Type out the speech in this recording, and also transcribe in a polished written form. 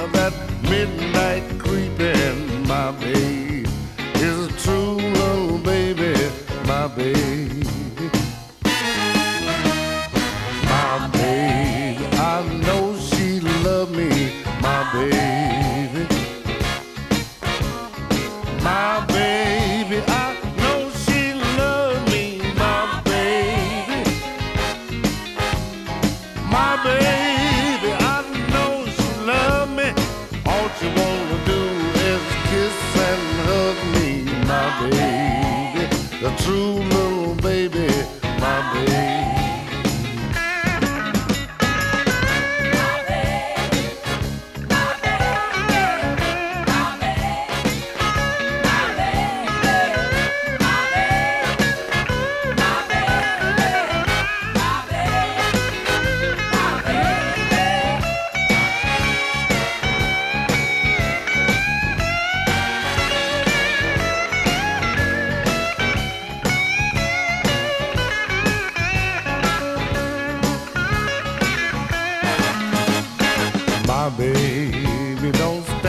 that midnight creeping, my babe is a true little baby, my babe. My babe, I know she love me, my baby. My baby, I know she love me, my baby. My baby, I know she love me. All she wanna do is kiss and hug me, my baby. The true little baby, my baby. My baby don't